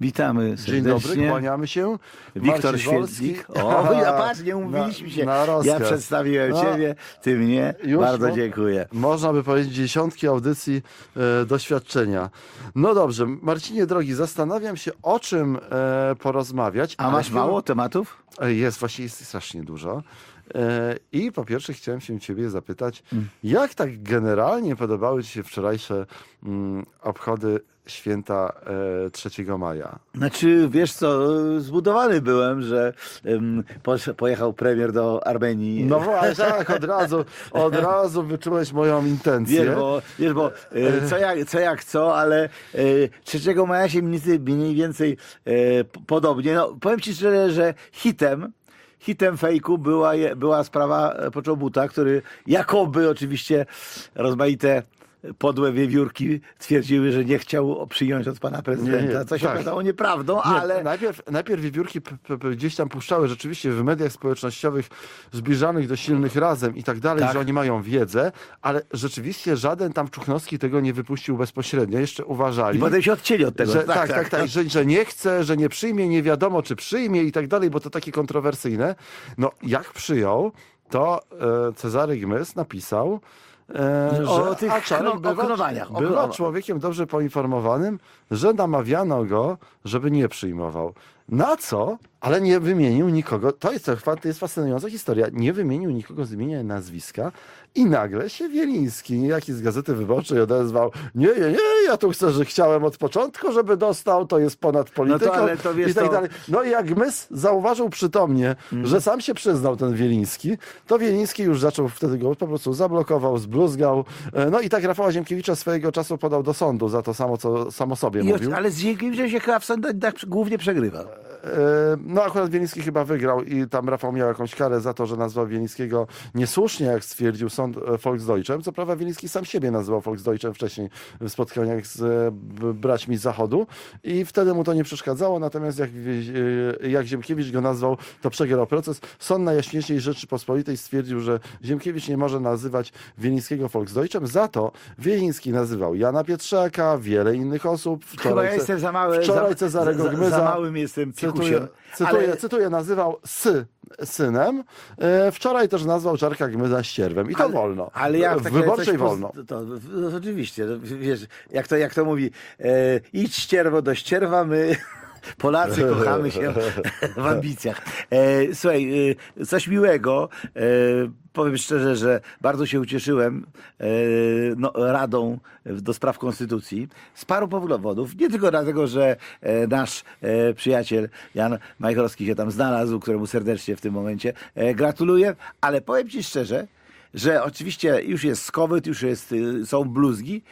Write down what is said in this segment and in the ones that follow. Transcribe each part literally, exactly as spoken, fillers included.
Witamy serdecznie. Dzień dobry, kłaniamy się. Wiktor Święclik. O, ja patrz, nie umówiliśmy się. Na, na ja przedstawiłem no. Ciebie, ty mnie. Już Bardzo mo- dziękuję. Można by powiedzieć dziesiątki audycji e, doświadczenia. No dobrze, Marcinie drogi, zastanawiam się, o czym e, porozmawiać. A masz mało tematów? Jest, właśnie jest strasznie dużo. I po pierwsze chciałem się ciebie zapytać, mm. jak tak generalnie podobały ci się wczorajsze mm, obchody święta e, trzeciego maja? Znaczy, wiesz co, zbudowany byłem, że um, pojechał premier do Armenii. No właśnie, tak, od razu, od razu wyczułeś moją intencję. Wiesz, bo, wiesz, bo e, co, jak, co jak co, ale e, trzeciego maja się mniej więcej e, podobnie. No, powiem ci szczerze, że hitem Hitem fejku była, była sprawa Poczobuta, który jakoby oczywiście rozmaite podłe wiewiórki twierdziły, że nie chciał przyjąć od pana prezydenta, nie, nie, co się tak. okazało nieprawdą, nie, ale... Najpierw, najpierw wiewiórki p- p- gdzieś tam puszczały rzeczywiście w mediach społecznościowych zbliżanych do silnych razem i tak dalej, tak. że oni mają wiedzę, ale rzeczywiście żaden tam Czuchnowski tego nie wypuścił bezpośrednio. Jeszcze uważali... I potem się odcięli od tego. Że, tak, tak, tak, tak, tak, tak. Że, że nie chce, że nie przyjmie, nie wiadomo czy przyjmie i tak dalej, bo to takie kontrowersyjne. No jak przyjął, to e, Cezary Gmys napisał, E, o, o tych Czarek bywa, bywa człowiekiem dobrze poinformowanym, że namawiano go, żeby nie przyjmował. Na co? Ale nie wymienił nikogo. To jest, to jest fascynująca historia. Nie wymienił nikogo z imienia i nazwiska i nagle się Wieliński, niejaki z Gazety Wyborczej, odezwał: nie, nie, nie, ja tu chcę, że chciałem od początku, żeby dostał, to jest ponad polityką no to, ale to wiesz, i tak to... dalej. No i jak Mys zauważył przytomnie, mm. że sam się przyznał ten Wieliński, to Wieliński już zaczął wtedy go po prostu zablokował, zbluzgał. No i tak Rafała Ziemkiewicza swojego czasu podał do sądu za to samo, co sam o sobie I mówił. Ale z Ziemkiewiczem się chyba w sądach głównie przegrywał. No akurat Wieliński chyba wygrał i tam Rafał miał jakąś karę za to, że nazwał Wielińskiego niesłusznie, jak stwierdził sąd, Volksdeutschem. Co prawda Wieliński sam siebie nazywał Volksdeutschem wcześniej w spotkaniach z braćmi z Zachodu i wtedy mu to nie przeszkadzało, natomiast jak, jak Ziemkiewicz go nazwał, to przegrał proces. Sąd Najjaśniejszej Rzeczypospolitej stwierdził, że Ziemkiewicz nie może nazywać Wielińskiego Volksdeutschem, za to Wieliński nazywał Jana Pietrzaka, wiele innych osób. Wczoraj, Chyba ja jestem za mały, wczoraj Cezarego Gmyza. Za, za małym jestem Cytuję, cytuję, ale... cytuję, nazywał sy synem. E, wczoraj też nazwał Czarka Gmyza ścierwem. I to ale, wolno. Ale jak w wyborczej wolno. To, to, to, oczywiście. To, wiesz, jak to, jak to mówi, e, idź ścierwo do ścierwa, my... Polacy kochamy się w ambicjach. E, słuchaj, e, coś miłego. E, powiem szczerze, że bardzo się ucieszyłem e, no, Radą do Spraw Konstytucji z paru powodów. Nie tylko dlatego, że e, nasz e, przyjaciel Jan Majchrowski się tam znalazł, któremu serdecznie w tym momencie e, gratuluję, ale powiem ci szczerze, że oczywiście już jest skowyt, już jest, są bluzgi.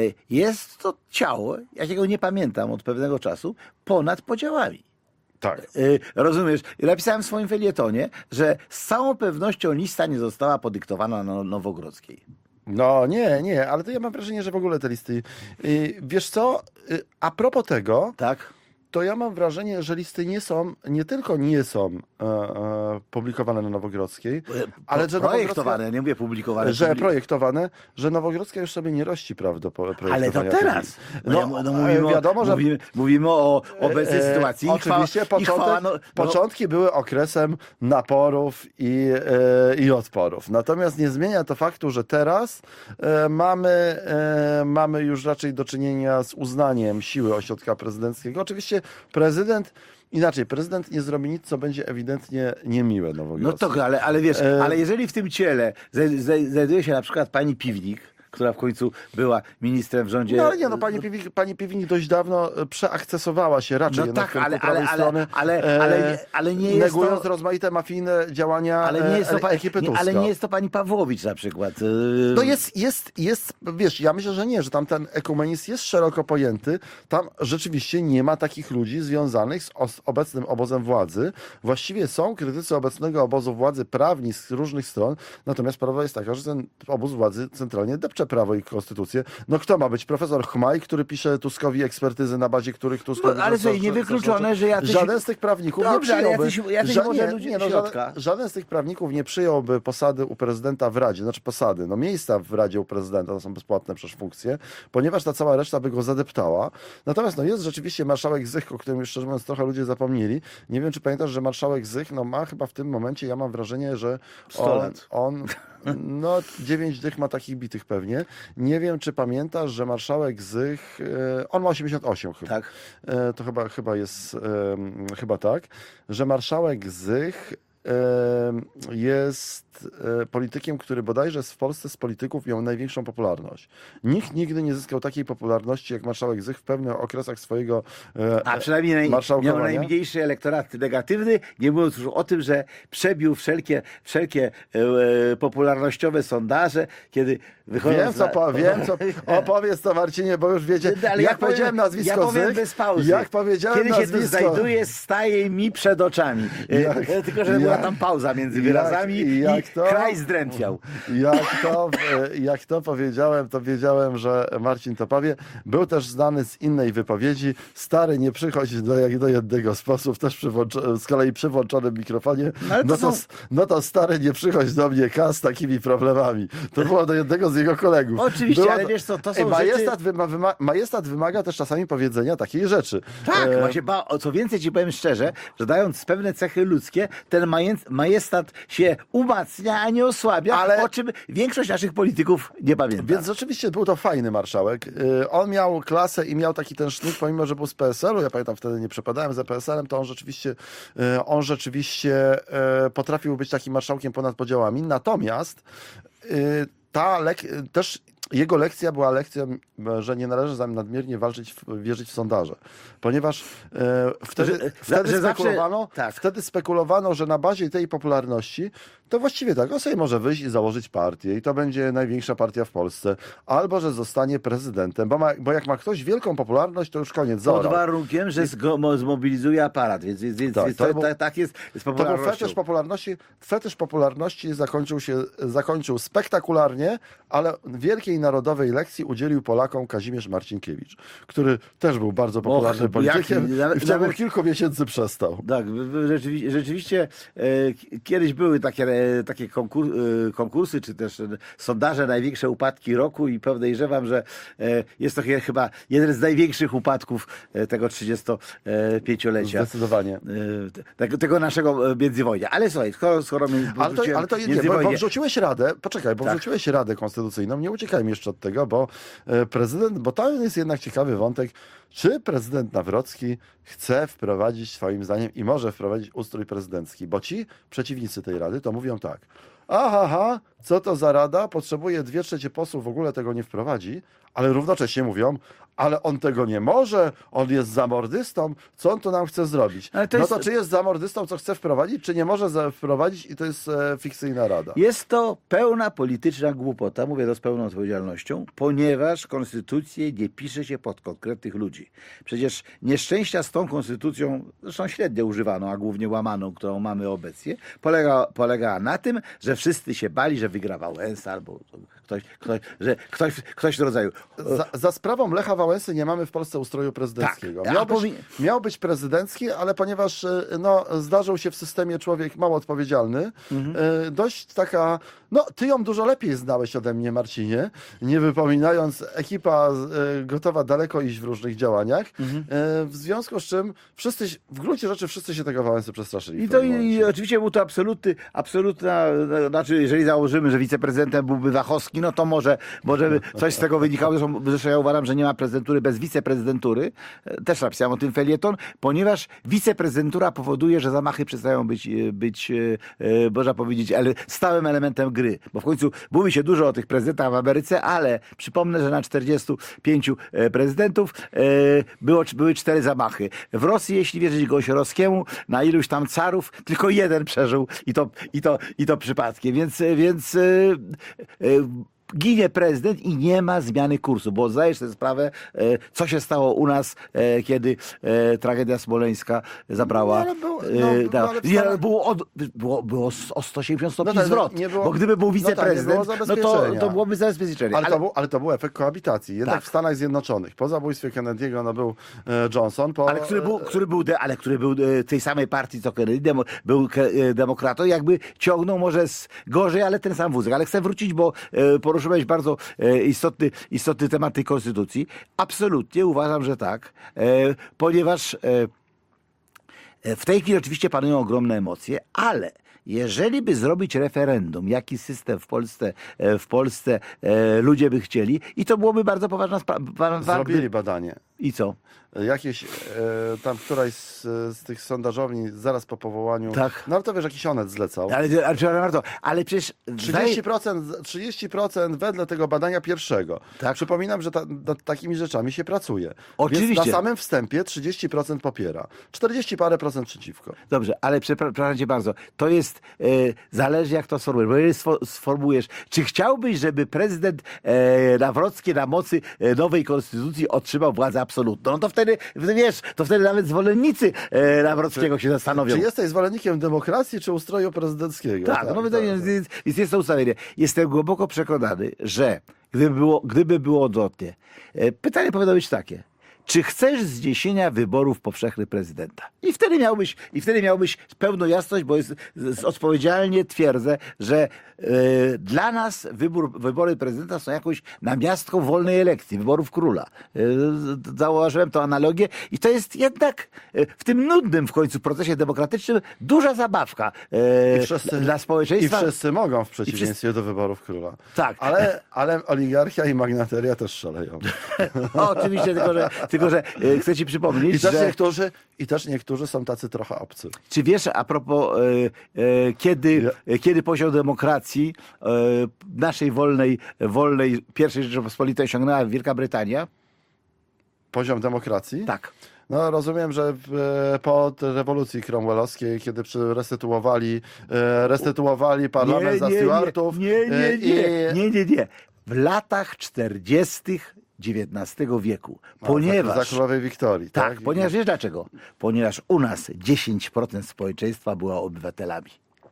Jest to ciało, jakiego nie pamiętam od pewnego czasu, ponad podziałami. Tak. Rozumiesz? Napisałem w swoim felietonie, że z całą pewnością lista nie została podyktowana na Nowogrodzkiej. No nie, nie, ale to ja mam wrażenie, że w ogóle te listy... Wiesz co, a propos tego... Tak. To ja mam wrażenie, że listy nie są, nie tylko nie są e, e, publikowane na Nowogrodzkiej, ale że projektowane, nie mówię publikowane. Że projektowane, że Nowogrodzka już sobie nie rości prawdopodobnie. Ale to teraz. No, no, no mówimy, wiadomo, że mówimy, mówimy o obecnej e, sytuacji. Oczywiście chwała, początek, chwała, no, początki no. były okresem naporów i, e, i odporów. Natomiast nie zmienia to faktu, że teraz e, mamy, e, mamy już raczej do czynienia z uznaniem siły ośrodka prezydenckiego. Oczywiście prezydent, inaczej, prezydent nie zrobi nic, co będzie ewidentnie niemiłe Nowogrodzkiej. No to, ale, ale wiesz, e... ale jeżeli w tym ciele znajduje się na przykład pani Piwnik, która w końcu była ministrem w rządzie... No ale nie, no pani Piwnik, pani Piwnik dość dawno przeakcesowała się raczej no tak, ale, ale, ale, strony, ale, ale, ale, ale nie jest negując to... rozmaite mafijne działania ale nie jest to pa... ekipy Tuska. Ale nie jest to pani Pawłowicz na przykład. No jest, jest, jest, wiesz, ja myślę, że nie, że tam ten ekumenizm jest szeroko pojęty. Tam rzeczywiście nie ma takich ludzi związanych z obecnym obozem władzy. Właściwie są krytycy obecnego obozu władzy prawni z różnych stron, natomiast prawda jest taka, że ten obóz władzy centralnie depcze jeszcze prawo i konstytucję. No kto ma być? Profesor Chmaj, który pisze Tuskowi ekspertyzy, na bazie których Tusk... No, ale co, niewykluczone, że jacyś... Żaden z tych prawników Dobrze, nie przyjąłby... ale jacyś, jacyś ża- może nie, ludzie nie, no, środka. żaden, żaden z tych prawników nie przyjąłby posady u prezydenta w Radzie, znaczy posady, no miejsca w Radzie u prezydenta, to są bezpłatne przecież funkcje, ponieważ ta cała reszta by go zadeptała. Natomiast no, jest rzeczywiście marszałek Zych, o którym już szczerze mówiąc trochę ludzie zapomnieli. Nie wiem, czy pamiętasz, że marszałek Zych no, ma chyba w tym momencie, ja mam wrażenie, że sto on, lat. on no dziewięć dych ma takich bitych pewnie. Nie wiem, czy pamiętasz, że marszałek Zych, e, on ma osiemdziesiąt osiem chyba. Tak. E, to chyba, chyba jest, e, chyba tak, że marszałek Zych jest politykiem, który bodajże w Polsce z polityków miał największą popularność. Nikt nigdy nie zyskał takiej popularności jak marszałek Zych w pewnych okresach swojego A przynajmniej naj, miał marszałkowania. najmniejszy elektorat negatywny, nie mówiąc już o tym, że przebił wszelkie, wszelkie e, popularnościowe sondaże, kiedy wychodząc... Wiem co, po, wiem, co opowiedz to, Marcinie, bo już wiecie, Ale jak ja powiedziałem powiem, nazwisko ja powiem Zych, bez pauzy. jak powiedziałem Kiedy nazwisko... się tu znajduje, staje mi przed oczami. E, Jak- Tylko, że była jak- tam pauza między jak- wyrazami jak i to- kraj zdrętwiał. Jak to, jak to powiedziałem, to wiedziałem, że Marcin to powie. Był też znany z innej wypowiedzi. Stary, nie przychodź do, jak do jednego sposób, też przy włącz- z kolei przy włączonym mikrofonie. No, ale to No to, są- no to stary, nie przychodź do mnie K z takimi problemami. To było do jednego z jego kolegów. Oczywiście, Było ale to- wiesz co, to Ej, są majestat, rzeczy... wyma, wyma, majestat wymaga też czasami powiedzenia takiej rzeczy. Tak, E, właśnie, ba, o co więcej ci powiem szczerze, że dając pewne cechy ludzkie, ten maje- majestat się umacnia, a nie osłabia, Ale- o czym większość naszych polityków nie pamięta. Więc rzeczywiście był to fajny marszałek. Yy, On miał klasę i miał taki ten sznyt, pomimo że był z P S L u, ja pamiętam wtedy nie przepadałem za P S L em, to on rzeczywiście, yy, on rzeczywiście yy, potrafił być takim marszałkiem ponad podziałami. Natomiast yy, ta lek- też jego lekcja była lekcją, że nie należy za nadmiernie walczyć, w, wierzyć w sondaże. Ponieważ e, wtedy, Że- wtedy, że zawsze- spekulowano, tak. wtedy spekulowano, że na bazie tej popularności to właściwie tak, on sobie może wyjść i założyć partię i to będzie największa partia w Polsce. Albo, że zostanie prezydentem, bo, ma, bo jak ma ktoś wielką popularność, to już koniec, Pod zaorał. warunkiem, że zgo- zmobilizuje aparat, więc, więc, więc Tak, więc to to, był- tak, tak jest z To był popularnością. fetysz popularności. Fetysz popularności zakończył się zakończył spektakularnie, ale wielkiej narodowej lekcji udzielił Polakom Kazimierz Marcinkiewicz, który też był bardzo popularnym Och, politykiem jaki- nawet- i w ciągu nawet- kilku miesięcy przestał. Tak, w- w- rzeczywiście, rzeczywiście e, k- kiedyś były takie, e, takie konkur, e, konkursy, czy też e, sondaże największe upadki roku i podejrzewam, że e, jest to he- chyba jeden z największych upadków e, tego trzydziestopięciolecia. Zdecydowanie. E, te- tego, tego naszego e, międzywojnia. Ale słuchaj, skoro, skoro mi Ale to, ale to nie, bo, bo międzywojnie- wrzuciłeś radę, poczekaj, bo Tak. wrzuciłeś radę konstytucyjną, nie uciekajmy jeszcze od tego, bo e, prezydent, bo to jest jednak ciekawy wątek, czy prezydent Nawrocki chce wprowadzić swoim zdaniem i może wprowadzić ustrój prezydencki, bo ci przeciwnicy tej rady to mówią tak, aha, aha, co to za rada, potrzebuje dwie trzecie posłów, w ogóle tego nie wprowadzi, ale równocześnie mówią, ale on tego nie może, on jest zamordystą, co on to nam chce zrobić? Ale to no jest- to czy jest zamordystą, co chce wprowadzić, czy nie może za- wprowadzić i to jest e, fikcyjna rada? Jest to pełna polityczna głupota, mówię to z pełną odpowiedzialnością, ponieważ konstytucję nie pisze się pod konkretnych ludzi. Przecież nieszczęścia z tą konstytucją, zresztą średnio używaną, a głównie łamaną, którą mamy obecnie, polega, polegała na tym, że wszyscy się bali, że wygra Wałęsa albo ktoś, ktoś, że ktoś, ktoś w rodzaju... Za, za sprawą Lecha Wałęsy nie mamy w Polsce ustroju prezydenckiego. Tak. Miał, A być, powi- miał być prezydencki, ale ponieważ e, no, zdarzył się w systemie człowiek mało odpowiedzialny, Mhm. e, dość taka, no ty ją dużo lepiej znałeś ode mnie, Marcinie, nie wypominając, ekipa e, gotowa daleko iść w różnych działaniach, Mhm. e, w związku z czym wszyscy, się- w gruncie rzeczy wszyscy się tego Wałęsy przestraszyli. I w to pewnym i, momencie. oczywiście był to absolutny, absolutna, no, znaczy jeżeli założymy, że wiceprezydentem byłby Wachowski, no to może, może by coś z tego wynikało. Zresztą, zresztą ja uważam, że nie ma prezydentury bez wiceprezydentury. E, Też napisałem o tym felieton, ponieważ wiceprezydentura powoduje, że zamachy przestają być, e, być e, e, można powiedzieć, ale stałym elementem gry. Bo w końcu mówi się dużo o tych prezydentach w Ameryce, ale przypomnę, że na czterdziestu pięciu e, prezydentów e, było, były cztery zamachy. W Rosji, jeśli wierzyć Gąsiorowskiemu, na iluś tam carów tylko jeden przeżył i to, i to, i to przypadkiem. Więc, więc e, e, ginie prezydent i nie ma zmiany kursu, bo zdajesz sobie sprawę, e, co się stało u nas, e, kiedy e, tragedia smoleńska zabrała. No, ale było- e, no, da- ale w nie, Stanach- było, od, było, było o sto osiemdziesiąt stopni No tak, zwrot, nie było- bo gdyby był no tak, nie wiceprezydent, było no, to, zabezpieczenia. to byłoby zabezpieczenie. Ale, to był, ale to był efekt koabitacji. Jednak Tak. w Stanach Zjednoczonych, po zabójstwie Kennedy'ego, no był e, Johnson. Po, Ale który był, który był, de, ale który był e, tej samej partii co Kennedy, demo, był ke, e, demokratą, jakby ciągnął może z, gorzej, ale ten sam wózek. Ale chcę wrócić, bo e, poruszyłeś bardzo e, istotny, istotny temat tej konstytucji. Absolutnie uważam, że tak, e, ponieważ e, w tej chwili oczywiście panują ogromne emocje, ale jeżeli by zrobić referendum, jaki system w Polsce, e, w Polsce e, ludzie by chcieli, i to byłoby bardzo poważna sprawa. Zrobili badanie. I co? Jakieś, e, tam któraś z, z tych sondażowni zaraz po powołaniu, Tak. no ale to wiesz, jakiś onet zlecał. Ale, ale, ale, ale przecież trzydzieści procent, trzydzieści procent wedle tego badania pierwszego. Tak. Przypominam, że ta, nad takimi rzeczami się pracuje. Oczywiście. Więc na samym wstępie trzydzieści procent popiera, czterdzieści parę procent przeciwko. Dobrze, ale przepraszam cię bardzo, to jest, e, zależy jak to sformułujesz, bo jeżeli sfo- sformułujesz, czy chciałbyś, żeby prezydent e, Nawrocki na mocy e, nowej konstytucji otrzymał władzę absolutną, no to wtedy, wiesz, to wtedy nawet zwolennicy e, Nawrockiego się zastanowią. Czy jesteś zwolennikiem demokracji, czy ustroju prezydenckiego? Tak, no wydaje mi się, jest, jest, jest to ustawienie. Jestem głęboko przekonany, że gdyby było, gdyby było odwrotnie, e, pytanie powinno być takie. Czy chcesz zniesienia wyborów powszechnych prezydenta? I wtedy miałbyś, i wtedy miałbyś pełną jasność, bo jest, z, odpowiedzialnie twierdzę, że e, dla nas wybór, wybory prezydenta są jakąś namiastką wolnej elekcji, wyborów króla. E, zauważyłem tę analogię i to jest jednak e, w tym nudnym w końcu procesie demokratycznym duża zabawka e, I wszyscy, dla I społeczeństwa. wszyscy mogą w przeciwieństwie do wyborów króla. Tak. Ale, ale oligarchia i magnateria też szaleją. O, oczywiście, tylko że, tylko, że e, chcę ci przypomnieć, I też, że... niektórzy, I też niektórzy są tacy trochę obcy. Czy wiesz, a propos, e, e, kiedy, e, kiedy poziom demokracji e, naszej wolnej, wolnej pierwszej Rzeczypospolitej osiągnęła Wielka Brytania? Poziom demokracji? Tak. No rozumiem, że e, po rewolucji cromwellowskiej, kiedy przy- restytuowali, e, restytuowali parlament za Stuartów. Nie, nie, e, nie, i- nie, nie, nie. W latach czterdziestych dziewiętnastego wieku. A, Ponieważ... Za królowej Wiktorii, tak? Tak, ponieważ wiesz dlaczego? Ponieważ u nas dziesięć procent społeczeństwa było obywatelami.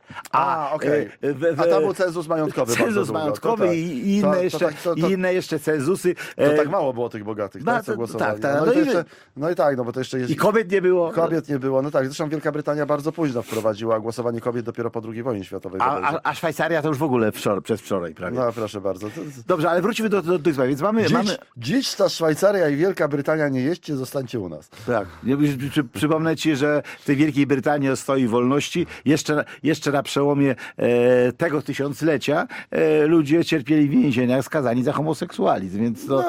A, okej. e, w- w- A tam był cenzus majątkowy bardzo Cenzus długo. majątkowy To tak. i, i, inne To- to jeszcze, tak, to- to- i inne jeszcze cenzusy. To E, tak mało było tych bogatych, no, tak, co to- głosowali. tak, tak, no, no i to i- jeszcze, no i tak, no bo to jeszcze jest... I kobiet nie było. Kobiet nie było, no tak. Zresztą Wielka Brytania bardzo późno wprowadziła głosowanie kobiet dopiero po drugiej wojnie światowej. A, a, a Szwajcaria to już w ogóle wczor- przez wczoraj prawie. No proszę bardzo. To, to... Dobrze, ale wróćmy do, do, do tych spraw. Więc mamy... Dzicz, mamy... dzicz ta Szwajcaria i Wielka Brytania nie jeźdźcie, zostańcie u nas. Tak. Ja przy, przy, przypomnę ci, że w tej Wielkiej Brytanii o stoi wolności jeszcze, jeszcze na przełomie e, tego tysiąclecia e, ludzie cierpieli w więzieniach skazani za homoseksualizm, więc to...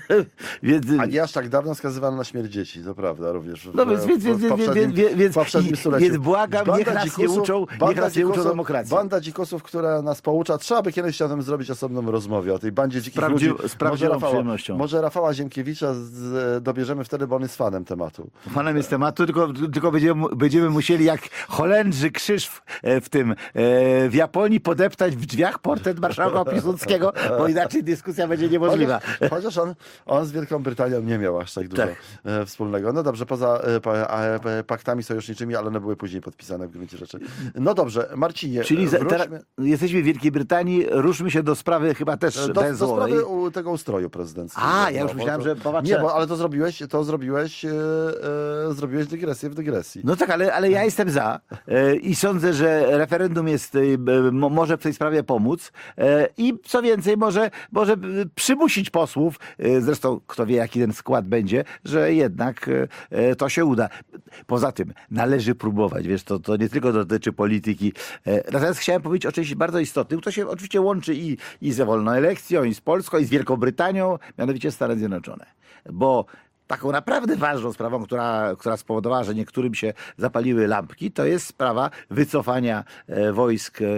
więc, A nie aż tak dawno skazywano na śmierć dzieci, to prawda, również. W, no więc, więc, w, więc, w więc, poprzednim, więc, więc, w poprzednim i- stuleciu. więc błagam, niech Banda nas nie dzikusów- uczą, niech banda nas nie uczą dzikusów- demokracji. Banda dzikusów, która nas poucza. Trzeba by kiedyś o tym zrobić osobną rozmowę, o tej bandzie dzikich prawdziw- ludzi. z prawdziwą może Rafała, przyjemnością. może Rafała Ziemkiewicza z, dobierzemy wtedy, bo on jest fanem tematu. Fanem jest tematu, tylko, tylko będziemy, mu- będziemy musieli jak Holendrzy krzyż w, e, w tym, e, w Japonii podeptać w drzwiach portret marszałka Piłsudskiego, bo inaczej dyskusja będzie niemożliwa. Chociaż, chociaż on, on z Wielką Brytanią nie miał aż tak dużo Tak. e, wspólnego. No dobrze, poza e, pa, a, e, paktami sojuszniczymi, ale one były później podpisane w gruncie rzeczy. No dobrze, Marcinie, Czyli za, wróćmy teraz jesteśmy w Wielkiej Brytanii, ruszmy się do sprawy chyba też do, do węzłowej. sprawy u, tego ustroju prezydenckiego. A, ja już bo myślałem, to, że popatrzę- Nie, bo ale to zrobiłeś, to zrobiłeś, e, e, zrobiłeś dygresję w dygresji. No tak, ale, ale ja jestem za e, i sądzę, że referendum jest, e, mo, może w tej sprawie pomóc e, i co więcej, może, może e, przymusić posłów, e, zresztą kto wie jaki ten skład będzie, że jednak e, e, to się uda. Poza tym należy próbować, wiesz, to, to nie tylko dotyczy polityki. E, natomiast chciałem powiedzieć o czymś bardzo istotnym, to się oczywiście łączy i, i z wolną elekcją, i z Polską, i z Wielką Brytanią, mianowicie Stany Zjednoczone. Bo taką naprawdę ważną sprawą, która, która spowodowała, że niektórym się zapaliły lampki, to jest sprawa wycofania e, wojsk e,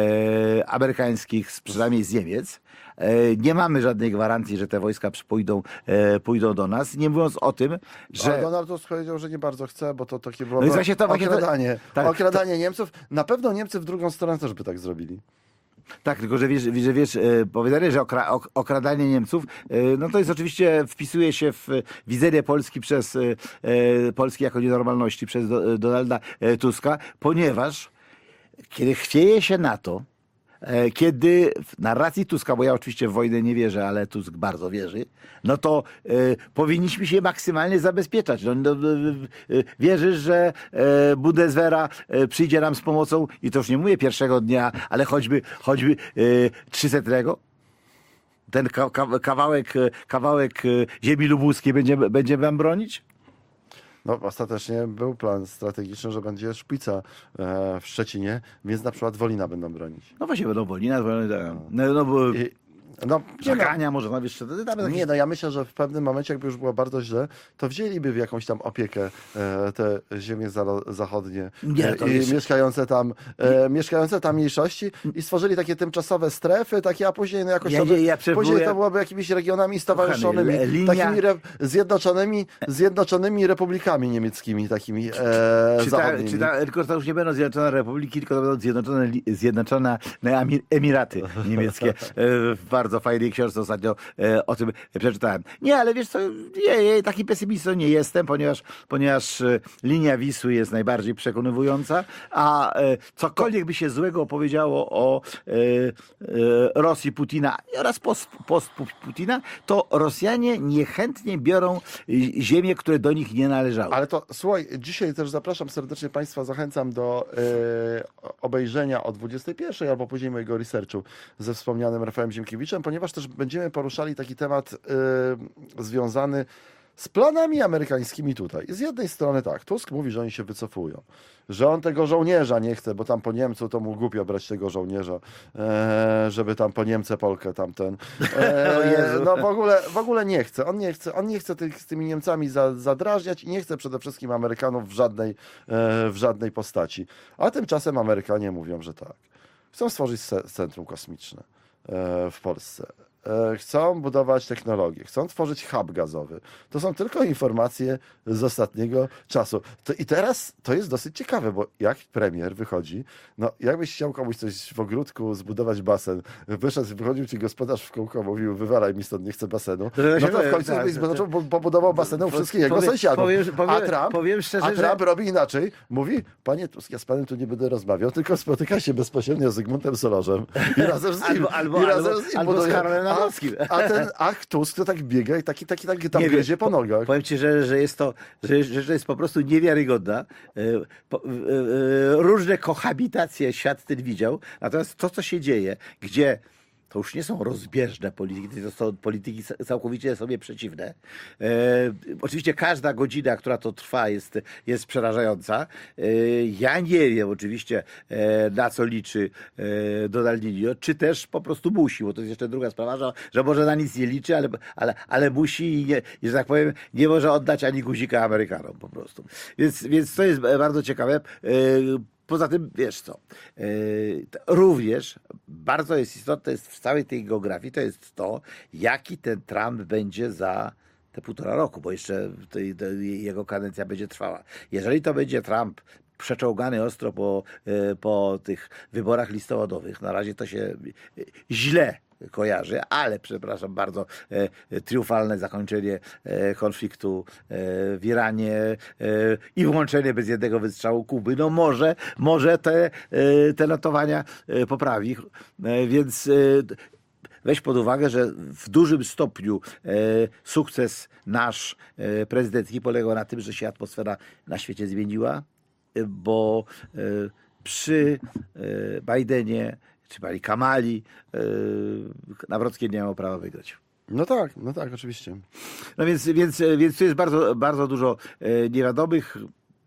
e, amerykańskich, z- przynajmniej z Niemiec. E, nie mamy żadnej gwarancji, że te wojska przy- pójdą, e, pójdą do nas. Nie mówiąc o tym, Że... Ale że... Donald Tusk powiedział, że nie bardzo chce, bo to takie było No i właśnie to- właśnie to- okradanie, tak, okradanie Niemców. Na pewno Niemcy w drugą stronę też by tak zrobili. Tak, tylko że wiesz, że wiesz e, powiedzenie, że okra, ok, okradanie Niemców, e, no to jest oczywiście, wpisuje się w widzenie Polski przez e, e, Polski jako nienormalności przez do, Donalda e, Tuska, ponieważ kiedy chwieje się na to, e, kiedy w narracji Tuska, bo ja oczywiście w wojnę nie wierzę, ale Tusk bardzo wierzy, no to e, powinniśmy się maksymalnie zabezpieczać. No, no, e, wierzysz, że e, Bundeswehra e, przyjdzie nam z pomocą i to już nie mówię pierwszego dnia, ale choćby, choćby e, trzysetnego? Ten ka, ka, kawałek, kawałek e, ziemi lubuskiej będzie, będzie wam bronić? No, ostatecznie był plan strategiczny, że będzie szpica e, w Szczecinie, więc na przykład Wolina będą bronić. No właśnie, będą Wolina, no, no bo I, no, Żakania może nawet jeszcze. Nie, no ja myślę, że w pewnym momencie, jakby już było bardzo źle, to wzięliby w jakąś tam opiekę e, te ziemie za, zachodnie Nie, to e, i jest- mieszkające tam e, mieszkające tam mniejszości i stworzyli takie tymczasowe strefy, takie, a później no jakoś Ja to, nie- by, ja później przebyłem- to byłoby jakimiś regionami stowarzyszonymi, Kochany, linia- takimi re, zjednoczonymi, zjednoczonymi republikami niemieckimi, takimi e, Czy ta, zachodnimi. czy ta, tylko to już nie będą Zjednoczone Republiki, tylko to będą Zjednoczone, li- Zjednoczone Emi- Emiraty Niemieckie. E, W bardzo fajnej książce ostatnio e, o tym przeczytałem. Nie, ale wiesz co, nie, nie, taki pesymistą nie jestem, ponieważ, ponieważ e, linia Wisły jest najbardziej przekonywująca, a e, cokolwiek by się złego opowiedziało o e, e, Rosji Putina oraz post, post Putina, to Rosjanie niechętnie biorą e, ziemie, które do nich nie należały. Ale to słuchaj, dzisiaj też zapraszam serdecznie Państwa, zachęcam do e, obejrzenia o dwudziestej pierwszej albo później mojego researchu ze wspomnianym Rafałem Ziemkiewiczem, ponieważ też będziemy poruszali taki temat e, związany z planami amerykańskimi tutaj. Z jednej strony tak, Tusk mówi, że oni się wycofują, że on tego żołnierza nie chce, bo tam po Niemcu to mu głupio brać tego żołnierza, e, żeby tam po Niemce Polkę tamten. O E, Jezu. no w ogóle, w ogóle nie chce. On nie chce, on nie chce tych, z tymi Niemcami za, zadrażniać i nie chce przede wszystkim Amerykanów w żadnej, e, w żadnej postaci. A tymczasem Amerykanie mówią, że tak. Chcą stworzyć se, centrum kosmiczne e, w Polsce. E, Chcą budować technologię, chcą tworzyć hub gazowy. To są tylko informacje z ostatniego czasu. To, I teraz to jest dosyć ciekawe, bo jak premier wychodzi, no jakbyś chciał komuś coś w ogródku zbudować basen, wyszedł, wychodził ci gospodarz w kółko, mówił, wywalaj mi stąd, nie chcę basenu, To no się to w końcu tak, byś tak, zbudował, bo- pobudował baseny u wszystkich jego Powiem- sąsiadów. powiem- powiem- a Trump, powiem szczerze, a że- Trump robi inaczej. Mówi, panie Tusk, ja z panem tu nie będę rozmawiał, tylko spotyka się bezpośrednio z Zygmuntem Solorzem i razem z nim, Albo- albo- i razem albo- z nim albo z buduje- Karolem a- Nawrockim. A ten ach Tusk to tak biega i taki, taki, taki tam Nie gryzie wiem, po nogach. Powiem ci, że, że jest to, że, że to jest po prostu niewiarygodna. E, po, e, e, różne kohabitacje świat ten widział, natomiast to, co się dzieje, gdzie to już nie są rozbieżne polityki, to są polityki całkowicie sobie przeciwne. E, oczywiście każda godzina, która to trwa, jest, jest przerażająca. E, ja nie wiem oczywiście, e, na co liczy e, Donald Trump, czy też po prostu musi, bo to jest jeszcze druga sprawa, że, że może na nic nie liczy, ale, ale, ale musi i, nie, i, że tak powiem, nie może oddać ani guzika Amerykanom po prostu. Więc, więc to jest bardzo ciekawe. E, Poza tym, wiesz co, yy, t- również bardzo jest istotne jest w całej tej geografii, to jest to, jaki ten Trump będzie za te półtora roku, bo jeszcze tej, tej, jego kadencja będzie trwała. Jeżeli to będzie Trump przeczołgany ostro po, yy, po tych wyborach listopadowych, na razie to się yy, źle kojarzy, ale przepraszam bardzo, e, triumfalne zakończenie e, konfliktu e, w Iranie e, i włączenie bez jednego wystrzału Kuby, no może, może te, e, te notowania e, poprawi. E, więc e, weź pod uwagę, że w dużym stopniu e, sukces nasz e, prezydencki polegał na tym, że się atmosfera na świecie zmieniła, e, bo e, przy e, Bidenie czy pani Kamali, yy, Nawrocki nie miał prawa wygrać. No tak, no tak, oczywiście. No więc, więc, więc tu jest bardzo, bardzo dużo e, niewiadomych.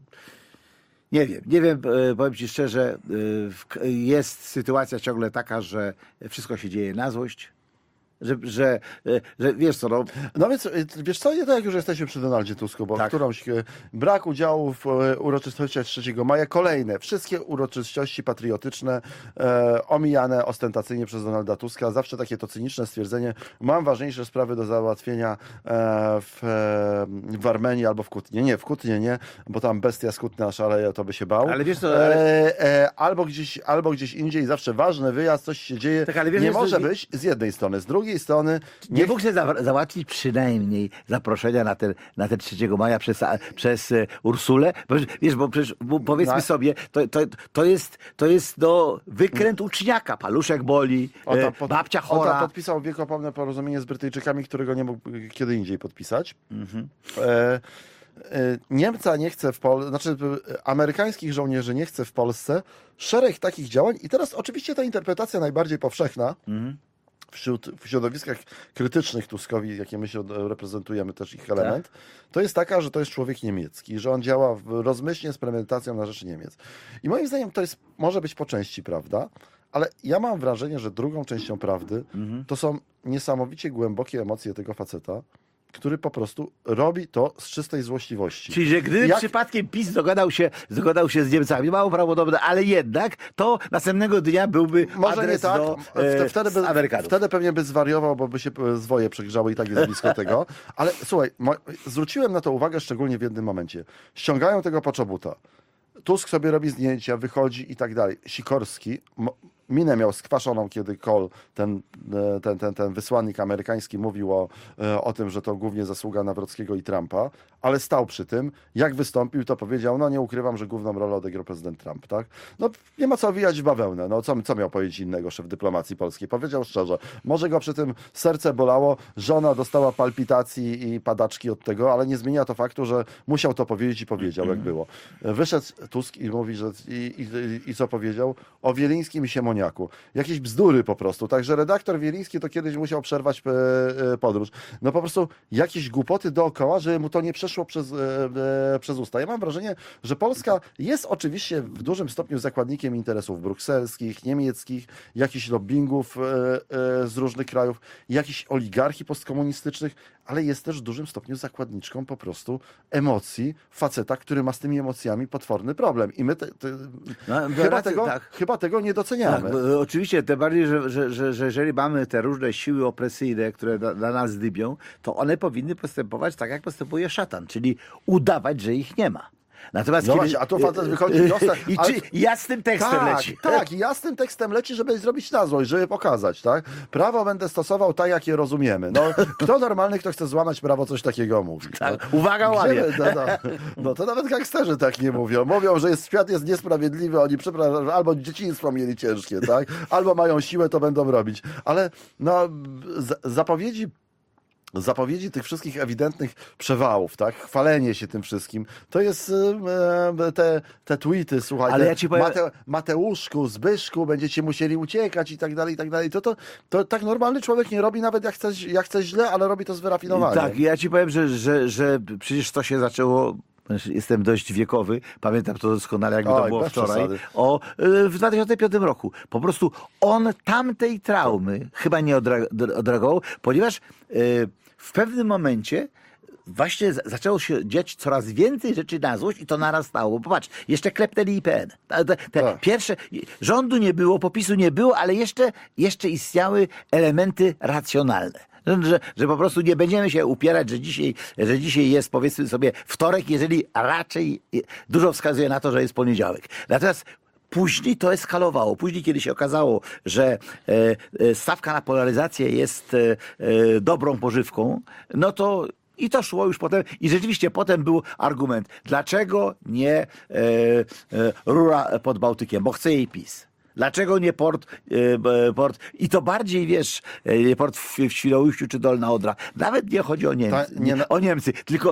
Nie wiem, nie wiem, e, powiem ci szczerze, e, w- jest sytuacja ciągle taka, że wszystko się dzieje na złość. Że, że, że wiesz co, no... No więc, wiesz co, nie tak jak już jesteśmy przy Donaldzie Tusku, bo Tak. którąś e, brak udziału w e, uroczystościach trzeciego maja, kolejne, wszystkie uroczystości patriotyczne e, omijane ostentacyjnie przez Donalda Tuska, zawsze takie to cyniczne stwierdzenie, mam ważniejsze sprawy do załatwienia e, w, e, w Armenii albo w Kutnie. Nie, w Kutnie nie, bo tam bestia z Kutna szaleje, to by się bał. Ale wiesz co, ale... E, e, albo, gdzieś, albo gdzieś indziej, zawsze ważny wyjazd, coś się dzieje, Tak, ale wiesz, nie jest- może być z jednej strony, z drugiej strony Nie mógł sobie za, załatwić przynajmniej zaproszenia na ten, na ten trzeciego maja przez, przez e, Ursulę? Bo, wiesz, bo przecież bo, powiedzmy No. sobie, to, to, to jest, to jest no, wykręt uczniaka. Paluszek boli, O, e, tam pod- babcia o, tam chora. podpisał wiekopomne porozumienie z Brytyjczykami, którego nie mógł kiedy indziej podpisać. Mhm. E, e, Niemca nie chce w Polsce, znaczy e, amerykańskich żołnierzy nie chce w Polsce. Szereg takich działań i teraz oczywiście ta interpretacja najbardziej powszechna Mhm. wśród, w środowiskach krytycznych Tuskowi, jakie my się reprezentujemy, też ich element, to jest taka, że to jest człowiek niemiecki, że on działa w, rozmyślnie z premedytacją na rzecz Niemiec. I moim zdaniem to jest, może być po części prawda, ale ja mam wrażenie, że drugą częścią prawdy to są niesamowicie głębokie emocje tego faceta, który po prostu robi to z czystej złośliwości. Czyli, że gdyby Jak- przypadkiem PiS dogadał się, dogadał się z Niemcami, mało prawdopodobne, ale jednak, to następnego dnia byłby Może nie adres tak, do Wte- e, wtedy, by, Amerykanów. wtedy pewnie by zwariował, bo by się e, zwoje przegrzały i tak jest blisko tego. Ale słuchaj, mo- zwróciłem na to uwagę szczególnie w jednym momencie. Ściągają tego poczobuta. Tusk sobie robi zdjęcia, wychodzi i tak dalej. Sikorski mo- minę miał skwaszoną, kiedy Kohl, ten, e, ten, ten, ten wysłannik amerykański, mówił o, e, o tym, że to głównie zasługa Nawrockiego i Trumpa, ale stał przy tym. Jak wystąpił, to powiedział, no nie ukrywam, że główną rolę odegrał prezydent Trump, tak? No nie ma co owijać w bawełnę. No co, co miał powiedzieć innego szef dyplomacji polskiej? Powiedział szczerze, może go przy tym serce bolało, żona dostała palpitacji i padaczki od tego, ale nie zmienia to faktu, że musiał to powiedzieć i powiedział, jak było. Wyszedł Tusk i mówi, że i, i, i co powiedział? O Wielińskim i Siemoniaku. Jakieś bzdury po prostu. Także redaktor Wieliński to kiedyś musiał przerwać e, e, podróż. No po prostu jakieś głupoty dookoła, żeby mu to nie przeszło przez, e, e, przez usta. Ja mam wrażenie, że Polska jest oczywiście w dużym stopniu zakładnikiem interesów brukselskich, niemieckich, jakichś lobbingów e, e, z różnych krajów, jakichś oligarchii postkomunistycznych, ale jest też w dużym stopniu zakładniczką po prostu emocji faceta, który ma z tymi emocjami potworny problem. I my te, te, No, chyba, racja, tego, tak. chyba tego nie doceniamy. Tak, bo, oczywiście, tym bardziej, że, że, że, że jeżeli mamy te różne siły opresyjne, które na, na nas dybią, to one powinny postępować tak, jak postępuje szatan, czyli udawać, że ich nie ma. Natomiast No kiedy, właśnie, a tu facet wychodzi wniosek, I ale- czy jasnym tekstem tak, leci. tak, i jasnym tekstem leci, żeby zrobić na złość, żeby pokazać, tak? Prawo będę stosował tak, jak je rozumiemy. No, kto normalny, kto chce złamać prawo, coś takiego mówi. Tak, no. uwaga, łamie. Gdzie- No, no, no to nawet gangsterzy tak nie mówią. Mówią, że jest, świat jest niesprawiedliwy, oni przepraszam, albo dzieciństwo mieli ciężkie, tak? Albo mają siłę, to będą robić. Ale no, z- zapowiedzi Zapowiedzi tych wszystkich ewidentnych przewałów, tak? Chwalenie się tym wszystkim. To jest e, te, te tweety, słuchaj, Ale te ja ci powiem- Mate, Mateuszku, Zbyszku, będziecie musieli uciekać i tak dalej, i tak dalej. To, to, to tak normalny człowiek nie robi, nawet jak chce, jak chce źle, ale robi to z wyrafinowaniem. Tak, ja ci powiem, że, że, że przecież to się zaczęło. Jestem dość wiekowy, pamiętam to doskonale, jakby to Oj, było bez wczoraj, przesady. o, y, w dwa tysiące piątym roku. Po prostu on tamtej traumy chyba nie odra- odreagował, ponieważ y, w pewnym momencie właśnie z- zaczęło się dziać coraz więcej rzeczy na złość i to narastało. Popatrz, jeszcze klepnęli I P N. Te, te, te Tak. pierwsze, rządu nie było, popisu nie było, ale jeszcze, jeszcze istniały elementy racjonalne. Że, że po prostu nie będziemy się upierać, że dzisiaj, że dzisiaj jest, powiedzmy sobie, wtorek, jeżeli raczej dużo wskazuje na to, że jest poniedziałek. Natomiast później to eskalowało. Później, kiedy się okazało, że e, e, stawka na polaryzację jest e, e, dobrą pożywką, no to i to szło już potem. I rzeczywiście potem był argument, dlaczego nie e, e, rura pod Bałtykiem, bo chce jej PiS. Dlaczego nie port, e, port, i to bardziej, wiesz, e, port w, w Świnoujściu czy Dolna Odra. Nawet nie chodzi o Niemcy, Ta- nie na- o Niemcy, tylko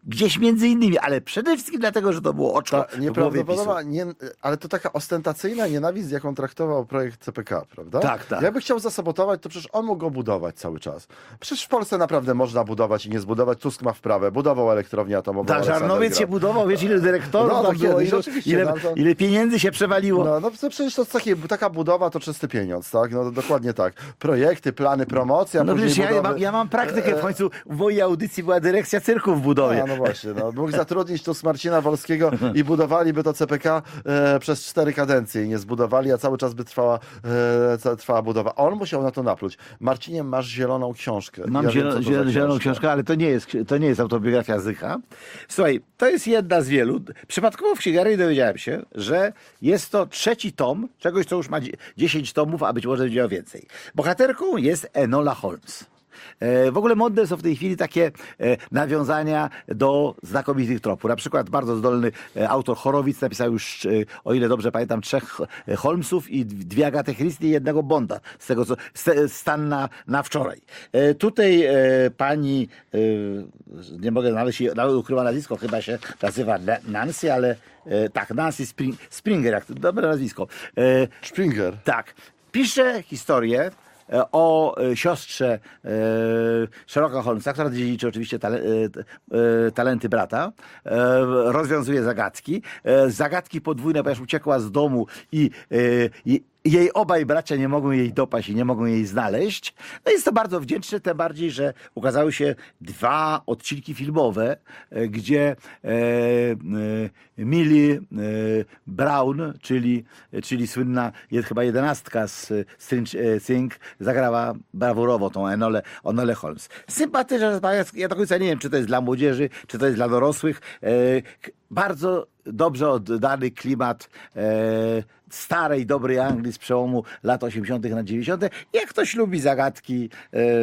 gdzieś między innymi, ale przede wszystkim dlatego, że to było oczko Ta w głowie PiSu. nieprawdopodobna, nie, ale to taka ostentacyjna nienawiść, jaką traktował projekt C P K, prawda? Tak, tak. Jakby chciał zasabotować, to przecież on mógł go budować cały czas. Przecież w Polsce naprawdę można budować i nie zbudować. Tusk ma wprawę. Budował elektrownię atomową. Tak, Aleksander Żarnowiec się Graf. budował, wiesz ile dyrektorów No, tam to było, kiedyś, ile, oczywiście, ile, no to- ile pieniędzy się przewaliło. No, no to przecież to takie, taka budowa to czysty pieniądz, tak? No dokładnie tak. Projekty, plany, promocja, No później przecież ja budowy. mam, ja mam praktykę, w końcu w mojej audycji była dyrekcja cyrku w budowie. A, no właśnie, no. Mógł zatrudnić tu Marcina Wolskiego i budowaliby to C P K e, przez cztery kadencje i nie zbudowali, a cały czas by trwała, e, ca- trwała budowa. On musiał na to napluć. Marcinie, masz zieloną książkę. Mam Ja wiem, zielo, co to za zielo, zieloną książka. książkę, ale to nie, jest, to nie jest autobiografia Zycha. Słuchaj, to jest jedna z wielu. Przypadkowo w księgarni dowiedziałem się, że jest to trzeci tom czegoś, co już ma dzie- dziesięć tomów, a być może będzie miał więcej. Bohaterką jest Enola Holmes. E, W ogóle modne są w tej chwili takie e, nawiązania do znakomitych tropów. Na przykład bardzo zdolny e, autor Horowitz napisał już, e, o ile dobrze pamiętam, trzech e, Holmesów i dwie Agaty Christie i jednego Bonda, z tego co st- stan na, na wczoraj. E, Tutaj e, pani, e, nie mogę znaleźć, jej- nawet ukrywa nazwisko, chyba się nazywa Na- Nancy, ale e, tak, Nancy Spring, Springer, jak to dobre nazwisko. E, Springer. tak. Pisze historię e, o e, siostrze e, Sherlocka Holmesa, która dziedziczy oczywiście tale, e, t- e, talenty brata, e, rozwiązuje zagadki. E, zagadki podwójne, ponieważ uciekła z domu i, e, i jej obaj bracia nie mogą jej dopaść i nie mogą jej znaleźć. No jest to bardzo wdzięczne, tym bardziej, że ukazały się dwa odcinki filmowe, e, gdzie e, e, Millie e, Brown, czyli, czyli słynna jest chyba jedenastka z Stranger Things, zagrała brawurowo tą Enolę, Enolę Holmes. Sympatyczna, ja do końca nie wiem, czy to jest dla młodzieży, czy to jest dla dorosłych. E, k- bardzo dobrze oddany klimat e, starej, dobrej Anglii z przełomu lat osiemdziesiątych na dziewięćdziesiąte. Jak ktoś lubi zagadki e, e,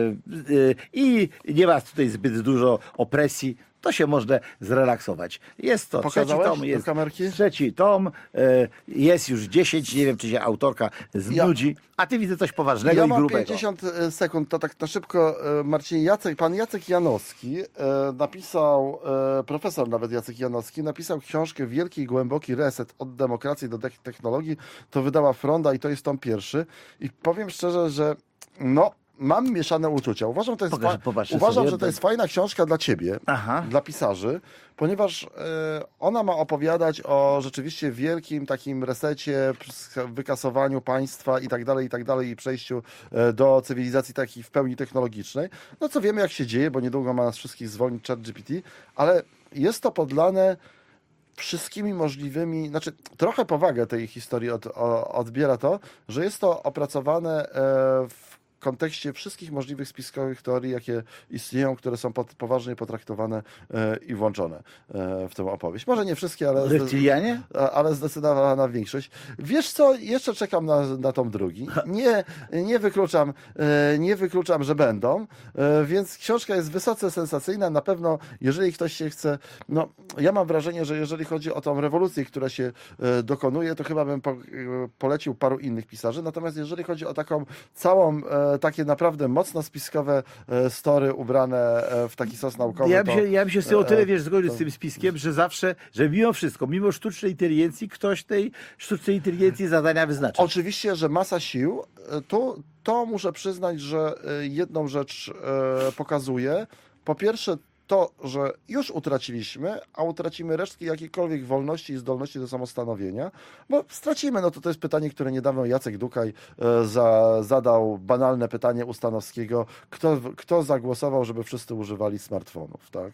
i nie ma tutaj zbyt dużo opresji, to się można zrelaksować. Jest to trzeci Pokazałeś tom, do jest kamerki? trzeci tom, e, jest już dziesięć, nie wiem, czy się autorka znudzi, a ty widzę coś poważnego Ja i mam grubego. pięćdziesiąt sekund, to tak na szybko, e, Marcin Jacek, pan Jacek Janowski e, napisał, e, profesor nawet Jacek Janowski, napisał książkę Wielki i Głęboki Reset od demokracji do te- technologii, to wydała Fronda i to jest tom pierwszy i powiem szczerze, że no, mam mieszane uczucia. Uważam, to jest, Pokaż- fa- popatrzę uważam sobie. że to jest fajna książka dla ciebie, Aha. dla pisarzy, ponieważ e, ona ma opowiadać o rzeczywiście wielkim takim resecie, wykasowaniu państwa i tak dalej, i tak dalej, i przejściu e, do cywilizacji takiej w pełni technologicznej. No co wiemy, jak się dzieje, bo niedługo ma nas wszystkich zwolnić ChatGPT, ale jest to podlane wszystkimi możliwymi, znaczy trochę powagę tej historii od, o, odbiera to, że jest to opracowane e, w kontekście wszystkich możliwych spiskowych teorii, jakie istnieją, które są pod, poważnie potraktowane e, i włączone e, w tę opowieść. Może nie wszystkie, ale, Reptilianie? a- ale zdecydowana większość. Wiesz co, jeszcze czekam na, na tom drugi. Nie, nie, wykluczam, e, nie wykluczam, że będą, e, więc książka jest wysoce sensacyjna. Na pewno, jeżeli ktoś się chce, no ja mam wrażenie, że jeżeli chodzi o tą rewolucję, która się e, dokonuje, to chyba bym po, e, polecił paru innych pisarzy. Natomiast jeżeli chodzi o taką całą, e, takie naprawdę mocno spiskowe e, story ubrane e, w taki sos naukowy, Ja bym, to, się, ja bym się z tym o tyle e, wiesz, zgodził z tym spiskiem, że zawsze, że mimo wszystko, mimo sztucznej inteligencji, ktoś tej sztucznej inteligencji zadania wyznacza. Oczywiście, że masa sił. Tu, to muszę przyznać, że e, jedną rzecz e, pokazuje. Po pierwsze to, że już utraciliśmy, a utracimy resztki jakiejkolwiek wolności i zdolności do samostanowienia, bo stracimy, no to to jest pytanie, które niedawno Jacek Dukaj e, za, zadał banalne pytanie u Stanowskiego, kto, kto zagłosował, żeby wszyscy używali smartfonów, tak?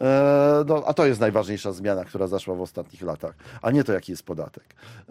E, no, a to jest najważniejsza zmiana, która zaszła w ostatnich latach, a nie to, jaki jest podatek.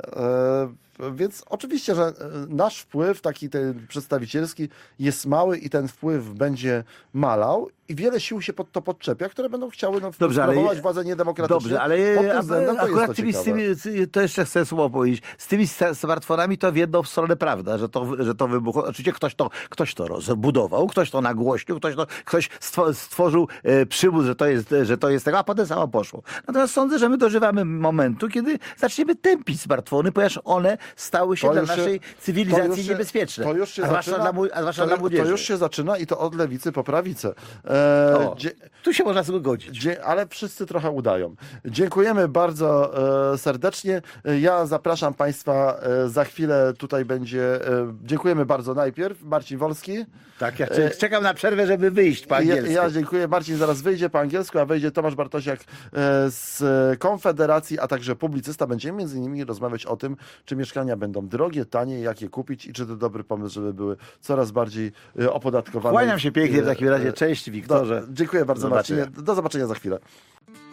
E, więc oczywiście, że e, nasz wpływ, taki ten przedstawicielski, jest mały i ten wpływ będzie malał i wiele sił się pod to podczepia, które będą chciały no, Dobrze, ale- sprawować władzę niedemokratycznie. Dobrze, ale Pod tym a- względem to jest akurat to tymi, z ciekawe. tymi, to jeszcze chcę słowo powiedzieć. Z tymi sta- smartfonami to w jedną stronę prawda, że to, że to wybuchło. Oczywiście ktoś to, ktoś to rozbudował, ktoś to nagłośnił, ktoś, to, ktoś stwo- stworzył e, przymus, że to, jest, że to jest tego, a potem samo poszło. Natomiast sądzę, że my dożywamy momentu, kiedy zaczniemy tępić smartfony, ponieważ one stały się To dla już się- naszej to cywilizacji już się- niebezpieczne. To już się a zwłaszcza zaczyna, dla, mł- a zwłaszcza to, dla ju- młodzieży. to już się zaczyna i to od lewicy po prawicę. E, O, dzie- tu się się można z tego godzić. Dzie- ale wszyscy trochę udają. Dziękujemy bardzo e, serdecznie. E, Ja zapraszam Państwa e, za chwilę. Tutaj będzie. E, dziękujemy bardzo najpierw. Marcin Wolski. Tak, ja cze- czekam na przerwę, żeby wyjść po Ja, angielsku. ja dziękuję. Marcin zaraz wyjdzie po angielsku, a wejdzie Tomasz Bartosiak e, z Konfederacji, a także publicysta. Będziemy między innymi rozmawiać o tym, czy mieszkania będą drogie, tanie, jak je kupić i czy to dobry pomysł, żeby były coraz bardziej e, opodatkowane. Kłaniam się pięknie w takim razie. E, Cześć, Wiktorze. Do, dziękuję bardzo, Do zobaczenia. Marcinie. Do zobaczenia za chwilę.